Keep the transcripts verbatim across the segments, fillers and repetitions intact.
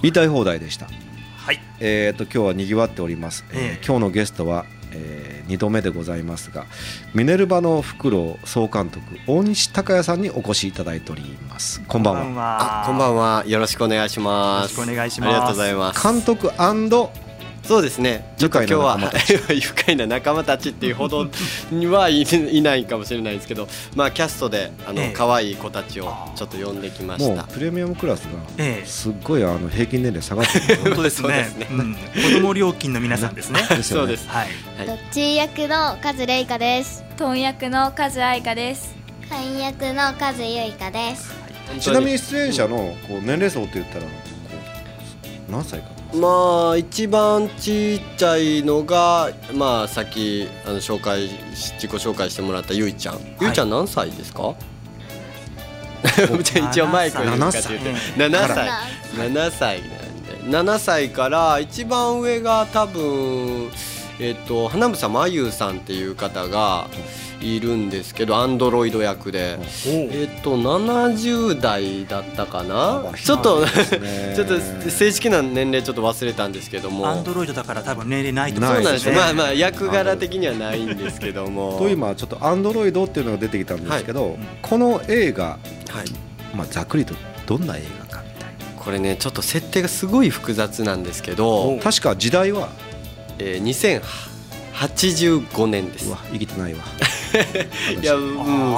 言いたい放題でした。 はい、 えー、と今日はにぎわっております、えー、今日のゲストは、えー、にどめでございますが、ミネルヴァのフクロウ総監督大西隆也さんにお越しいただいております。こんばんは。 こんばんは。あ、こんばんは。よろしくお願いします。 よろしくお願いします。 ありがとうございます。 監督& そうですね、ちょっと今日は愉快な仲間たちっていうほどにはいいないかもしれないですけど、まあキャストであの可愛い子たちをちょっと呼んできました。 もうプレミアムクラスがすっごいあの平均年齢下がってる。 本当ですね。うん、子供料金の皆さんですね。 そうです。 はい。どっち役のカズレイカです。 トン役のカズアイカです。 カン役のカズユイカです。 ちなみに出演者のこう年齢層って言ったらこう何歳か。 まあ一番ちっちゃいのが、まあさっきあの紹介自己紹介してもらったゆいちゃん、はい、ゆいちゃん何歳ですか？一応マイクに向かって言ってななさいななさいなんでななさいから一番上が多分えっと花房真由さんっていう方がいるんですけど、アンドロイド役でえっとななじゅう代だったかな。ちょっとちょっと正式な年齢ちょっと忘れたんですけども、 アンドロイドだから多分年齢ないと思うんですよね。そうなんです。まあまあ役柄的にはないんですけどもと今ちょっとアンドロイドっていうのが出てきたんですけど、はい、この映画、はい、まあざっくりとどんな映画かみたいな。 これねちょっと設定がすごい複雑なんですけど、 確か時代は、 えー、にせんはちじゅうごねんです。 うわ生きてないわいや、うん、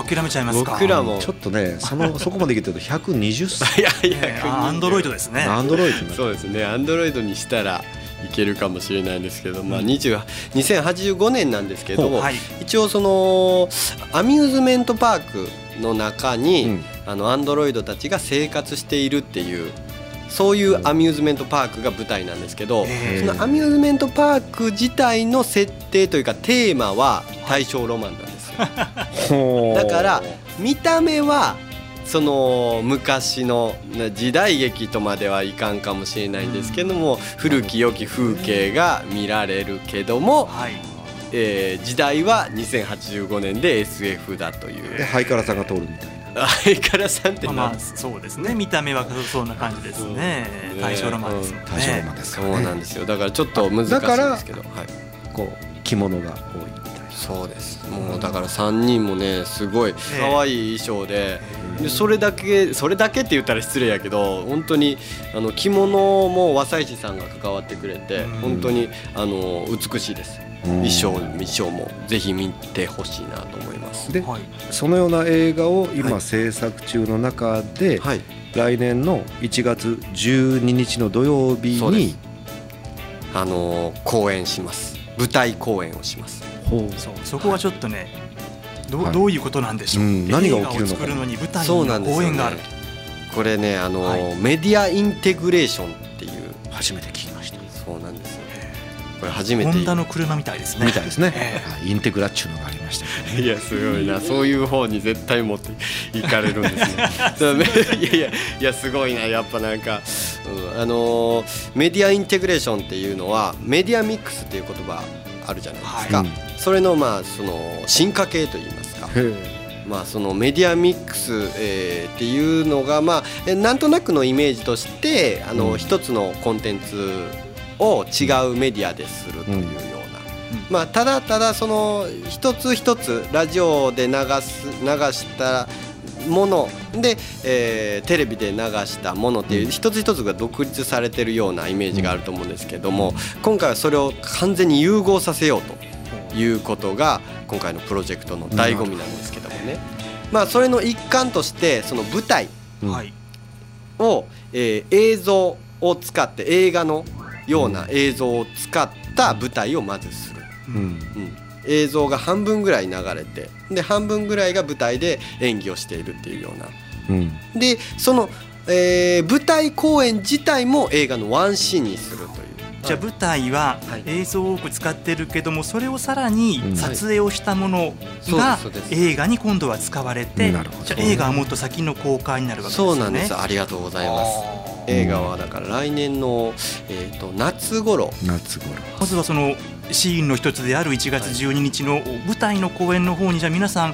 諦めちゃいますか。 僕らもちょっとねそのそこまで生きてるとひゃくにじゅっさいいやいやアンドロイドですね。 アンドロイドそうですね。アンドロイドにしたらいけるかもしれないんですけど、まあ、にせんはちじゅうごねんなんですけど、はい、一応そのアミューズメントパークの中に、うん、あのアンドロイドたちが生活しているっていうそういうアミューズメントパークが舞台なんですけど、そのアミューズメントパーク自体の設定というかテーマは大正ロマンなんですよ。だから見た目はその昔の時代劇とまではいかんかもしれないんですけども、古き良き風景が見られるけども、はい、えー、時代はにせんはちじゅうごねんで エスエフ だという。 でハイカラさんが通るみたいな。 ハイカラさんってまあ、まあそうですね。見た目はそんな感じですね。大正ロマンですもんね。 大正ロマンですからね。 そうなんですよ。だからちょっと難しいんですけど、はい、 こう着物が多いみたいな。 そうです。もうだからさんにんもねすごい可愛い衣装で、でそれだけそれだけって言ったら失礼やけど、本当にあの着物も和西市さんが関わってくれて、本当にあの美しいです。衣装衣装もぜひ見てほしいなと思います。 で、はい、そのような映画を今制作中の中で、はい、来年のいちがつじゅうににちの土曜日にあのー、公演します。舞台公演をします。 ほう そ, そこはちょっとね ど, う、はい、どういうことなんでしょう、うん、 何が起きるのか。 映画を作るのに舞台の公演がある、ね、 これね、あのーはい、メディアインテグレーションっていう初めて聞きました。 そうなんですよ。これ初めてホンダの車みたいですね。 みたいですね、えー、インテグラっていうのがありましたけど、ね、 いやすごいな、そういう方に絶対持っていかれるんですねいやいやいやすごいな、やっぱなんか、うん、あのー、メディアインテグレーションっていうのはメディアミックスっていう言葉あるじゃないですか、はい、それのまあその進化系といいますか、まあ、そのメディアミックス、えー、っていうのが、まあ、なんとなくのイメージとしてあの、うん、一つのコンテンツを違うメディアでするというような、うん、まあ、ただただその一つ一つラジオで流す流したもので、えー、テレビで流したものっていう一つ一つが独立されてるようなイメージがあると思うんですけども、うん、今回はそれを完全に融合させようということが今回のプロジェクトの醍醐味なんですけどもね、まあ、それの一環としてその舞台を、えー、映像を使って映画のような映像を使った舞台をまずする、うんうん、映像が半分ぐらい流れて、で半分ぐらいが舞台で演技をしているっていうような、うん、でその、えー、舞台公演自体も映画のワンシーンにするという。 じゃあ舞台は映像を多く使ってるけども、それをさらに撮影をしたものが映画に今度は使われて、じゃあ映画はもっと先の公開になるわけですよね。 そうなんです。ありがとうございます。映画はだから来年の、えー、と夏頃夏頃まずはそのシーンの一つであるいちがつじゅうににちの舞台の公演の方にじゃあ皆さん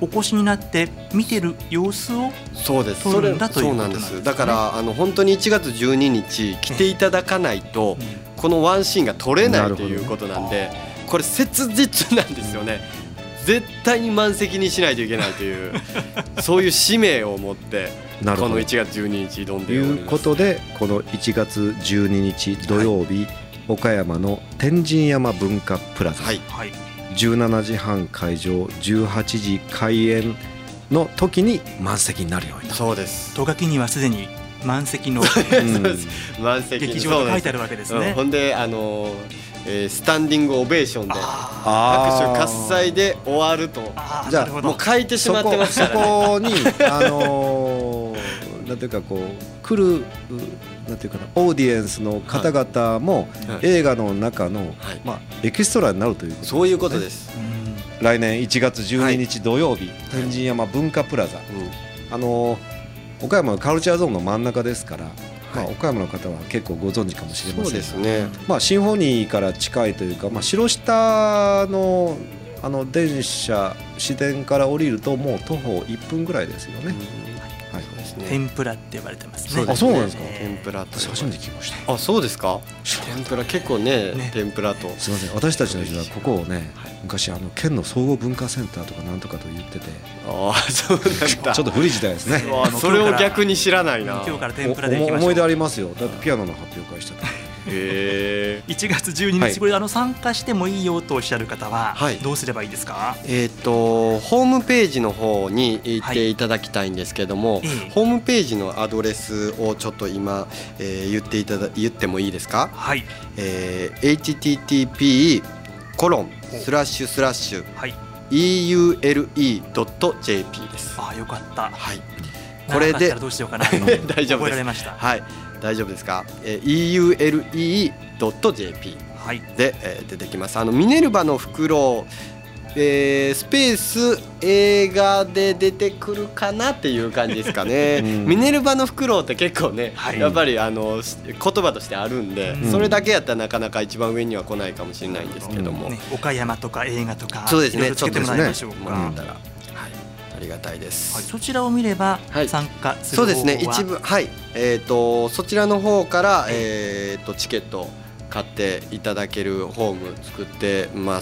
お越しになって見てる様子をそうです撮るんだということそうなでなんんですすね。 だからあの本当にいちがつじゅうににち来ていただかないとこのワンシーンが撮れないということなんで、これ切実なんですよね。絶対に満席にしないといけないというそういう使命を持ってこのいちがつじゅうににち挑んでおります。 ということでこのいちがつじゅうににち土曜日、はい、岡山の天神山文化プラザ、はい、じゅうしちじはん開場じゅうはちじ開演の時に満席になるようにと。 そうです。 とがきにはすでに満席の満席劇場が書いてあるわけですね。 うん、ほんであのーえー、スタンディングオベーションで拍手喝采で終わると。 じゃあもう書いてしまってますからね。 そこにあのー、なんていうかこう来るなんていうかなオーディエンスの方々も映画の中の、はいまあ、エキストラになるということですね。 そういうことです。 来年いちがつじゅうににち土曜日、はい、天神山文化プラザ、はいあのー、岡山のカルチャーゾーンの真ん中ですから。まあ、岡山の方は結構ご存知かもしれませんが、そうですね、まあ、シンフォニーから近いというか、まあ、白下 の, あの電車市電から降りるともう徒歩いっぷんぐらいですよね、うんはいそうですね、 天ぷらって呼ばれてますね。 あ、そうなんですか。 天ぷら私初めて聞きました。 あ、そうですか。天ぷら結構 ね, ね天ぷらとすみません、私たちの時代ここをね、はい、昔あの県の総合文化センターとかなんとかと言ってて、 ああそうなんだちょっと古い時代ですね。 それを逆に知らないな。 今日から天ぷらで行きましょう。 思い出ありますよ。だってピアノの発表会してた。 へいちがつじゅうににち、はい、これあの参加してもいいよとおっしゃる方はどうすればいいですか。はい、 えー、とホームページの方に行っていただきたいんですけども、はい、ホームページのアドレスをちょっと今、えー、言っていただ言ってもいいですか。 はい、 えー、エイチティーティーピー コロンスラッシュスラッシュ イーユーエルイー ドット ジェーピー です。 あ、よかった。 はい、 これでどうしようかな大丈夫です。 覚えられました。 はい、大丈夫ですか。えー、イーユーエルイー ドット ジェーピー で、えー、出てきます。あのミネルヴァの袋、えー、スペース映画で出てくるかなっていう感じですかね、うん、ミネルヴァの袋って結構ね、はい、やっぱりあの言葉としてあるんで、うん、それだけやったらなかなか一番上には来ないかもしれないんですけども、 うんね、岡山とか映画とかそうですね、 つけてもらいましょうか。 もらったら、はい、ありがたいです、 はい、そちらを見れば参加する方法は、 はい、そうですね、一部、はい、えー、とそちらの方から、えー、とチケット買っていただけるホーム作ってます、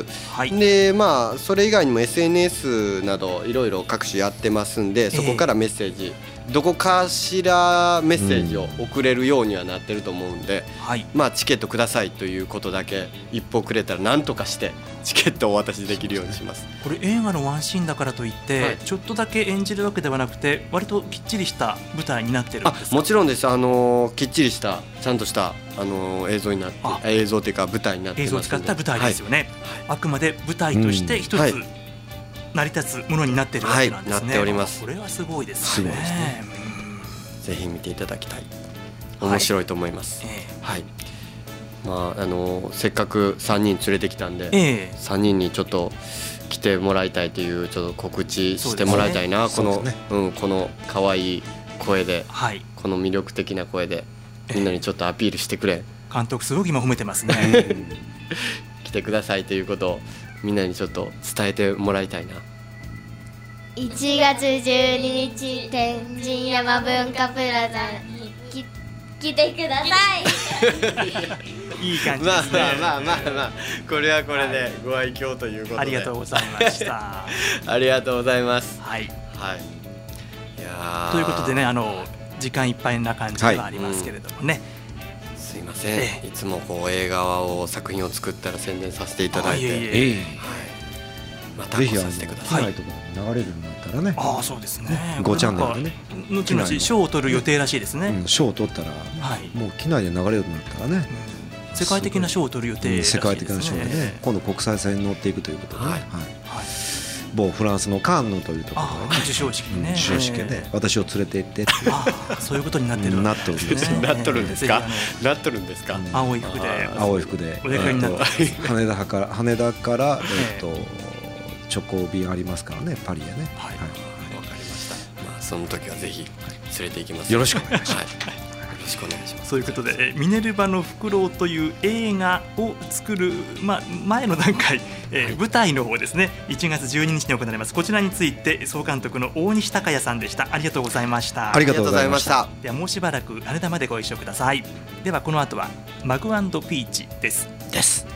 はい、でまあそれ以外にも エスエヌエス などいろいろ各種やってますんで、そこからメッセージ、えー、どこかしらメッセージを送れるようにはなってると思うんで、うんはい、まあチケットくださいということだけ一報くれたら何とかしてチケットをお渡しできるようにします。 これ映画のワンシーンだからといって、はい、ちょっとだけ演じるわけではなくて割ときっちりした舞台になってるんですか。 あ、もちろんです。あのー、きっちりしたちゃんとしたあのー、映像になって映像というか舞台になってますので、 映像を使った舞台ですよね、はい、あくまで舞台として一つ、うんはい、成り立つものになっているわけなんですね、はい、 なっております。 これはすごいですね。 すごいですね、うん、ぜひ見ていただきたい。面白いと思います、はいえーはいまああのー、せっかくさんにん連れてきたんで、えー、さんにんにちょっと来てもらいたいというちょっと告知してもらいたいな、ね、この、ねうん、この可愛い声で、はい、この魅力的な声でみんなにちょっとアピールしてくれ、 えー、監督すごく今褒めてますね来てくださいということをみんなにちょっと伝えてもらいたいな。 いちがつじゅうににち天神山文化プラザにき来てくださいいい感じですね。 まあまあまあまあ、まあ、これはこれでご愛嬌ということで、 ありがとうございましたありがとうございます。 はい、 はい、いやということでね、あの時間いっぱいな感じではありますけれどもね、 はいうん、すいません、ええ、いつもこう映画を作品を作ったら宣伝させていただいて、いえいえ、はい、また来させてください。 ぜひ流れるようになったらね。 ああそうですね。 ごチャンネルでね。 後々賞を取る予定らしいですね。 うん、賞を取ったら、はい、もう機内で流れるようになったらね。 うん、世界的な賞を取る予定らしいですね。世界的な賞でね、今度国際線に乗っていくということでね。はい。はい某フランスのカンヌというところで、ね、 授賞式にね、 うん、授賞式で私を連れて行ってってあそういうことになってるなっとるんですよ。 なっとるんですか。なっとるんですか。 青い服で青い服でお出かけになった羽田から羽田からえっと直行便ありますからね、パリへね。はい。わかりました。まあその時はぜひ連れて行きます。 よろしくお願いします。 はい。 ろしくお願いします。 そういうことで、ミネルヴァのフクロウという映画を作る、ま、前の段階、えー、舞台の方ですね、いちがつじゅうににちに行われます。こちらについて総監督の大西孝也さんでした。ありがとうございました。 ありがとうございました。 ではもうしばらく羽田までご一緒ください。ではこの後はマグ&ピーチですです。